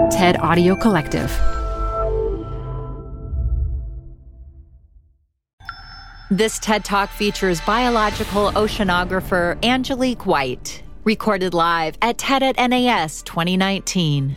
TED Audio Collective. This TED Talk features biological oceanographer Angelique White, recorded live at TED at NAS 2019.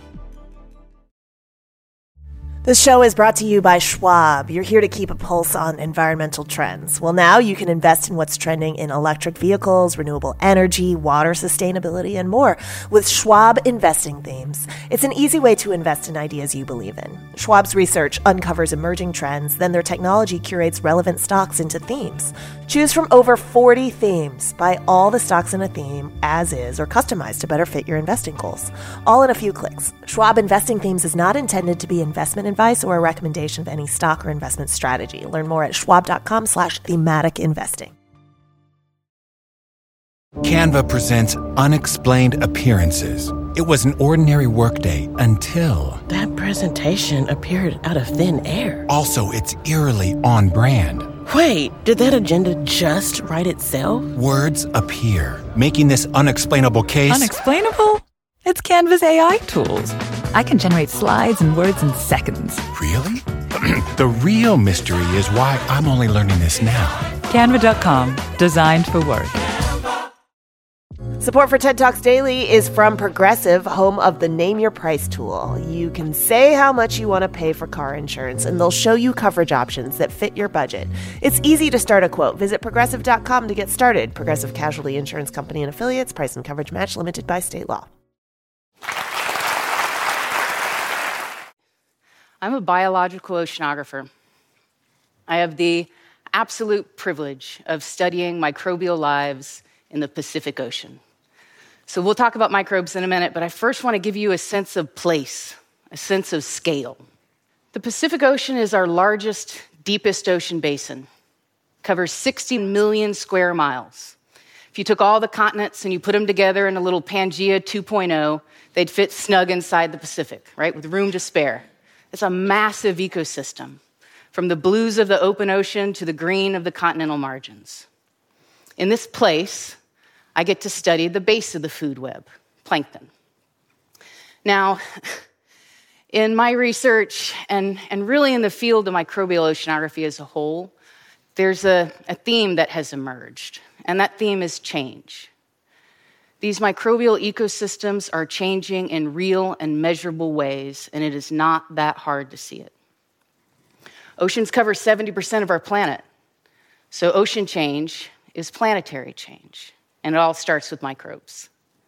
This show is brought to you by Schwab. You're here to keep a pulse on environmental trends. Well, now you can invest in what's trending in electric vehicles, renewable energy, water sustainability, and more with Schwab Investing Themes. It's an easy way to invest in ideas you believe in. Schwab's research uncovers emerging trends, then their technology curates relevant stocks into themes. Choose from over 40 themes. Buy all the stocks in a theme as is or customized to better fit your investing goals. All in a few clicks. Schwab Investing Themes is not intended to be investment advice or a recommendation of any stock or investment strategy. Learn more at schwab.com/thematic investing. Canva presents Unexplained Appearances. It was an ordinary workday until... That presentation appeared out of thin air. Also, it's eerily on brand. Wait, did that agenda just write itself? Words appear, making this unexplainable case... Unexplainable? It's Canva's AI tools. I can generate slides and words in seconds. Really? The real mystery is why I'm only learning this now. Canva.com, designed for work. Support for TED Talks Daily is from Progressive, home of the Name Your Price tool. You can say how much you want to pay for car insurance, and they'll show you coverage options that fit your budget. It's easy to start a quote. Visit Progressive.com to get started. Progressive Casualty Insurance Company and Affiliates. Price and coverage match limited by state law. I'm a biological oceanographer. I have the absolute privilege of studying microbial lives in the Pacific Ocean. So we'll talk about microbes in a minute, but I first want to give you a sense of place, a sense of scale. The Pacific Ocean is our largest, deepest ocean basin. It covers 60 million square miles. If you took all the continents and you put them together in a little Pangea 2.0, they'd fit snug inside the Pacific, right, with room to spare. It's a massive ecosystem, from the blues of the open ocean to the green of the continental margins. In this place, I get to study the base of the food web, plankton. Now, in my research, and really in the field of microbial oceanography as a whole, there's a theme that has emerged, and that theme is change. These microbial ecosystems are changing in real and measurable ways, and it is not that hard to see it. Oceans cover 70% of our planet, so ocean change is planetary change, and it all starts with microbes.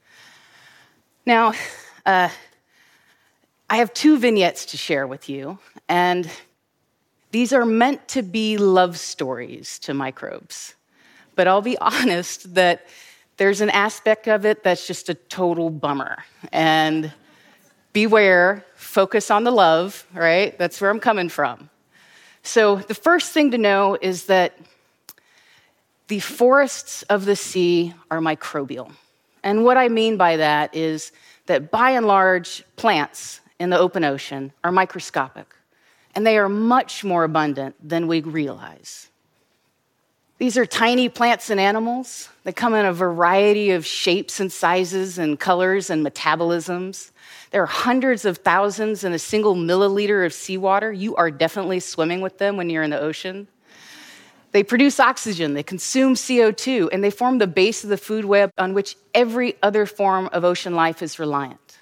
Now, I have two vignettes to share with you, and these are meant to be love stories to microbes. But I'll be honest that there's an aspect of it that's just a total bummer. And beware, focus on the love, right? That's where I'm coming from. So the first thing to know is that the forests of the sea are microbial. And what I mean by that is that by and large, plants in the open ocean are microscopic, and they are much more abundant than we realize. These are tiny plants and animals that come in a variety of shapes and sizes and colors and metabolisms. There are hundreds of thousands in a single milliliter of seawater. You are definitely swimming with them when you're in the ocean. They produce oxygen, they consume CO2, and they form the base of the food web on which every other form of ocean life is reliant.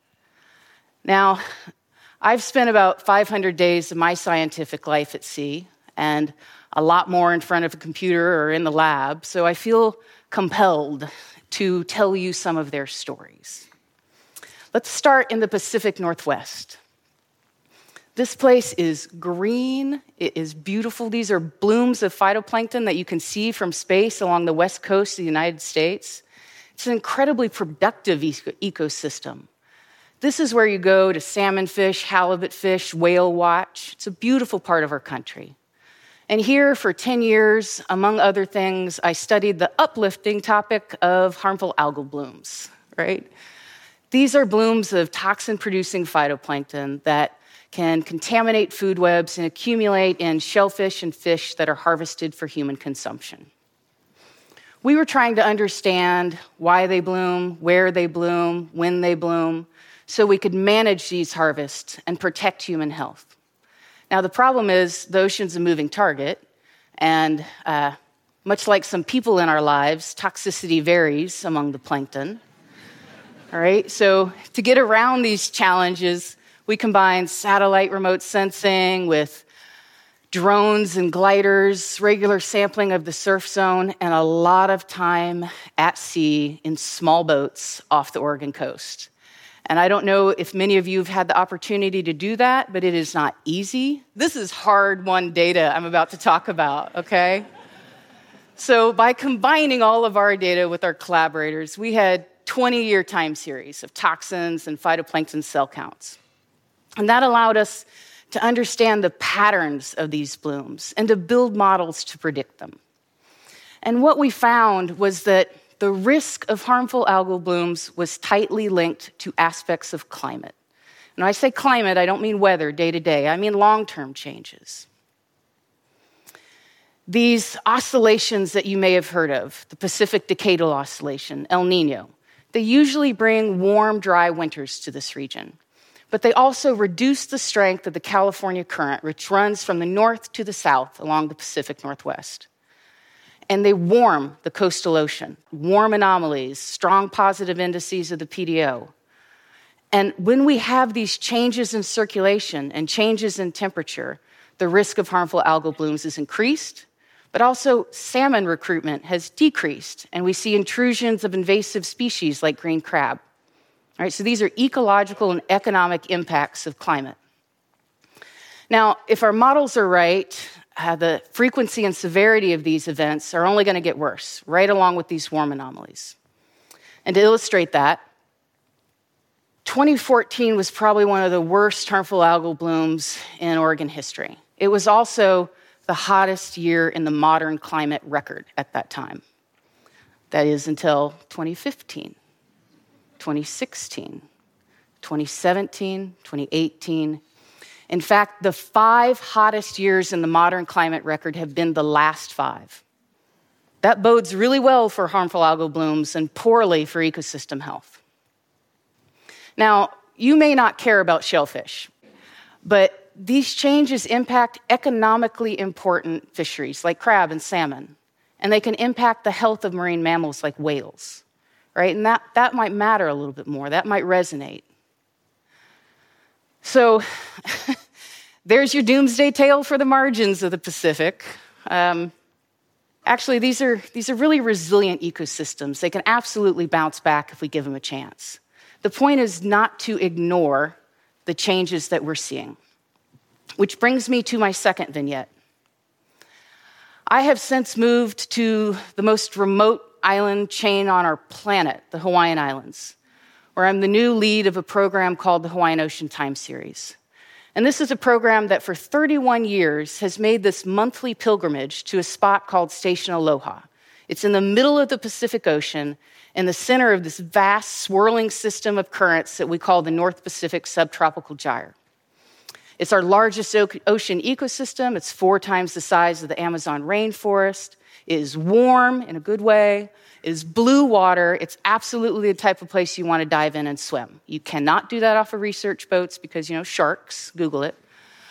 Now, I've spent about 500 days of my scientific life at sea, and a lot more in front of a computer or in the lab, so I feel compelled to tell you some of their stories. Let's start in the Pacific Northwest. This place is green, it is beautiful. These are blooms of phytoplankton that you can see from space along the west coast of the United States. It's an incredibly productive ecosystem. This is where you go to salmon fish, halibut fish, whale watch. It's a beautiful part of our country. And here for 10 years, among other things, I studied the uplifting topic of harmful algal blooms, right? These are blooms of toxin-producing phytoplankton that can contaminate food webs and accumulate in shellfish and fish that are harvested for human consumption. We were trying to understand why they bloom, where they bloom, when they bloom. so we could manage these harvests and protect human health. Now, the problem is the ocean's a moving target, and much like some people in our lives, toxicity varies among the plankton. All right, so to get around these challenges, we combine satellite remote sensing with drones and gliders, regular sampling of the surf zone, and a lot of time at sea in small boats off the Oregon coast. And I don't know if many of you have had the opportunity to do that, but it is not easy. This is hard-won data I'm about to talk about, okay? So by combining all of our data with our collaborators, we had 20-year time series of toxins and phytoplankton cell counts. And that allowed us to understand the patterns of these blooms and to build models to predict them. And what we found was that the risk of harmful algal blooms was tightly linked to aspects of climate. And when I say climate, I don't mean weather day to day, I mean long-term changes. These oscillations that you may have heard of, the Pacific Decadal Oscillation, El Nino, they usually bring warm, dry winters to this region. But they also reduce the strength of the California current, which runs from the north to the south along the Pacific Northwest. And they warm the coastal ocean, warm anomalies, strong positive indices of the PDO. And when we have these changes in circulation and changes in temperature, the risk of harmful algal blooms is increased, but also salmon recruitment has decreased, and we see intrusions of invasive species like green crab. All right, so these are ecological and economic impacts of climate. Now, if our models are right, the frequency and severity of these events are only going to get worse, right along with these warm anomalies. And to illustrate that, 2014 was probably one of the worst harmful algal blooms in Oregon history. It was also the hottest year in the modern climate record at that time. That is until 2015. 2016, 2017, 2018. In fact, the 5 hottest years in the modern climate record have been the last 5. That bodes really well for harmful algal blooms and poorly for ecosystem health. Now, you may not care about shellfish, but these changes impact economically important fisheries like crab and salmon, and they can impact the health of marine mammals like whales. Right? And that might matter a little bit more. That might resonate. So there's your doomsday tale for the margins of the Pacific. Actually, these are really resilient ecosystems. They can absolutely bounce back if we give them a chance. The point is not to ignore the changes that we're seeing. Which brings me to my second vignette. I have since moved to the most remote island chain on our planet, the Hawaiian Islands, where I'm the new lead of a program called the Hawaiian Ocean Time Series. And this is a program that for 31 years has made this monthly pilgrimage to a spot called Station Aloha. It's in the middle of the Pacific Ocean, in the center of this vast swirling system of currents that we call the North Pacific Subtropical Gyre. It's our largest ocean ecosystem. It's 4 times the size of the Amazon rainforest. It is warm in a good way. It is blue water. It's absolutely the type of place you want to dive in and swim. You cannot do that off of research boats because, sharks. Google it.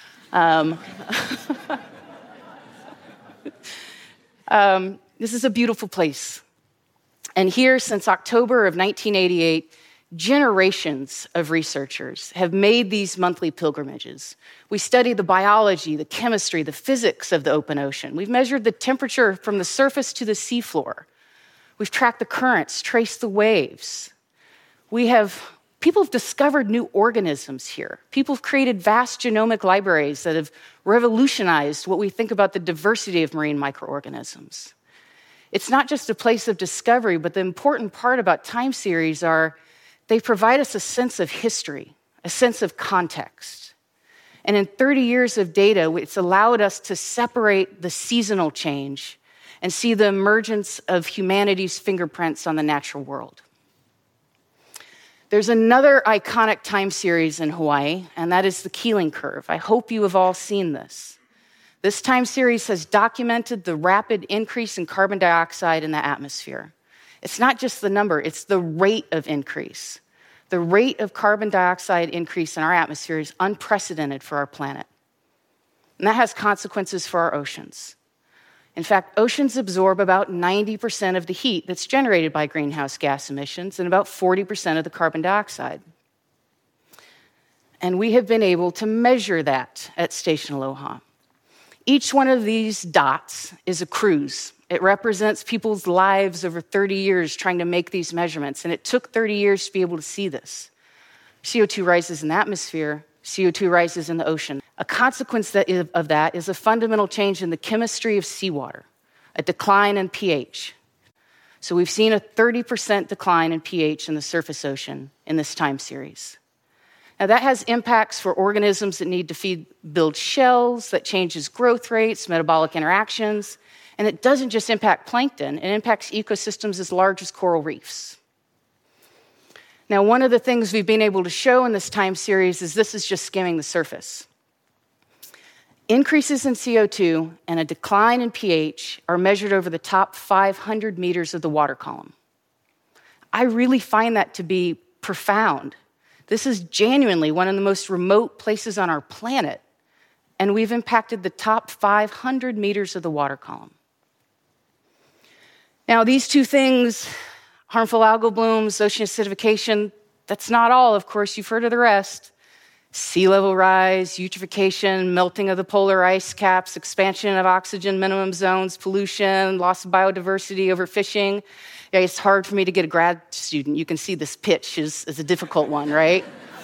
This is a beautiful place. And here, since October of 1988, generations of researchers have made these monthly pilgrimages. We study the biology, the chemistry, the physics of the open ocean. We've measured the temperature from the surface to the seafloor. We've tracked the currents, traced the waves. People have discovered new organisms here. People have created vast genomic libraries that have revolutionized what we think about the diversity of marine microorganisms. It's not just a place of discovery, but the important part about time series are they provide us a sense of history, a sense of context. And in 30 years of data, it's allowed us to separate the seasonal change and see the emergence of humanity's fingerprints on the natural world. There's another iconic time series in Hawaii, and that is the Keeling Curve. I hope you have all seen this. This time series has documented the rapid increase in carbon dioxide in the atmosphere. It's not just the number, it's the rate of increase. The rate of carbon dioxide increase in our atmosphere is unprecedented for our planet. And that has consequences for our oceans. In fact, oceans absorb about 90% of the heat that's generated by greenhouse gas emissions and about 40% of the carbon dioxide. And we have been able to measure that at Station Aloha. Each one of these dots is a cruise. It represents people's lives over 30 years trying to make these measurements, and it took 30 years to be able to see this. CO2 rises in the atmosphere, CO2 rises in the ocean. A consequence of that is a fundamental change in the chemistry of seawater, a decline in pH. So we've seen a 30% decline in pH in the surface ocean in this time series. Now, that has impacts for organisms that need to build shells, that changes growth rates, metabolic interactions, and it doesn't just impact plankton, it impacts ecosystems as large as coral reefs. Now, one of the things we've been able to show in this time series is this is just skimming the surface. Increases in CO2 and a decline in pH are measured over the top 500 meters of the water column. I really find that to be profound. This is genuinely one of the most remote places on our planet, and we've impacted the top 500 meters of the water column. Now, these two things, harmful algal blooms, ocean acidification, that's not all, of course, you've heard of the rest. Sea level rise, eutrophication, melting of the polar ice caps, expansion of oxygen minimum zones, pollution, loss of biodiversity, overfishing. Yeah, it's hard for me to get a grad student. You can see this pitch is a difficult one, right?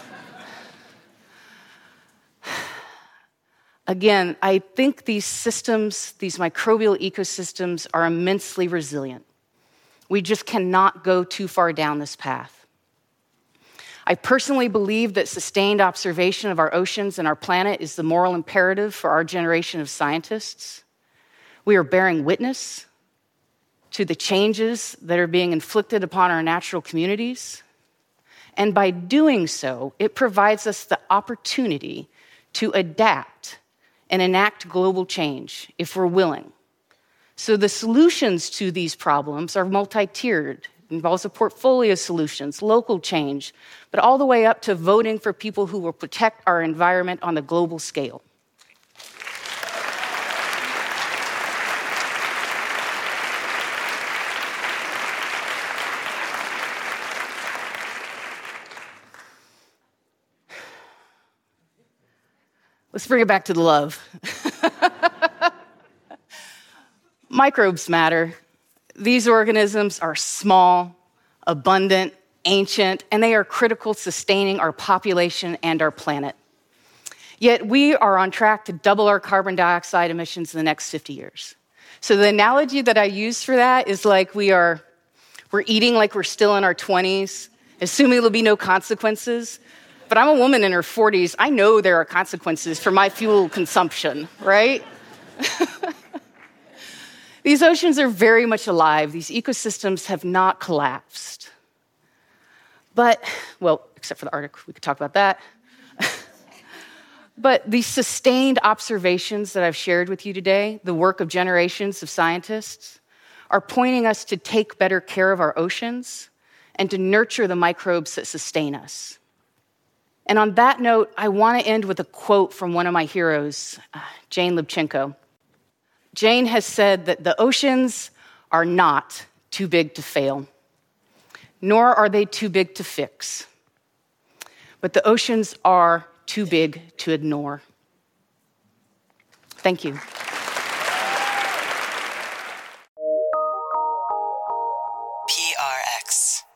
Again, I think these systems, these microbial ecosystems, are immensely resilient. We just cannot go too far down this path. I personally believe that sustained observation of our oceans and our planet is the moral imperative for our generation of scientists. We are bearing witness to the changes that are being inflicted upon our natural communities. And by doing so, it provides us the opportunity to adapt and enact global change if we're willing. So the solutions to these problems are multi-tiered. It involves a portfolio of solutions, local change, but all the way up to voting for people who will protect our environment on the global scale. Let's bring it back to the love. Microbes matter. These organisms are small, abundant, ancient, and they are critical to sustaining our population and our planet. Yet we are on track to double our carbon dioxide emissions in the next 50 years. So the analogy that I use for that is like we're eating like we're still in our 20s, assuming there'll be no consequences. But I'm a woman in her 40s. I know there are consequences for my fuel consumption, right? These oceans are very much alive. These ecosystems have not collapsed. But, well, except for the Arctic, we could talk about that. But the sustained observations that I've shared with you today, the work of generations of scientists, are pointing us to take better care of our oceans and to nurture the microbes that sustain us. And on that note, I want to end with a quote from one of my heroes, Jane Lubchenco. Jane has said that the oceans are not too big to fail, nor are they too big to fix. But the oceans are too big to ignore. Thank you. PRX.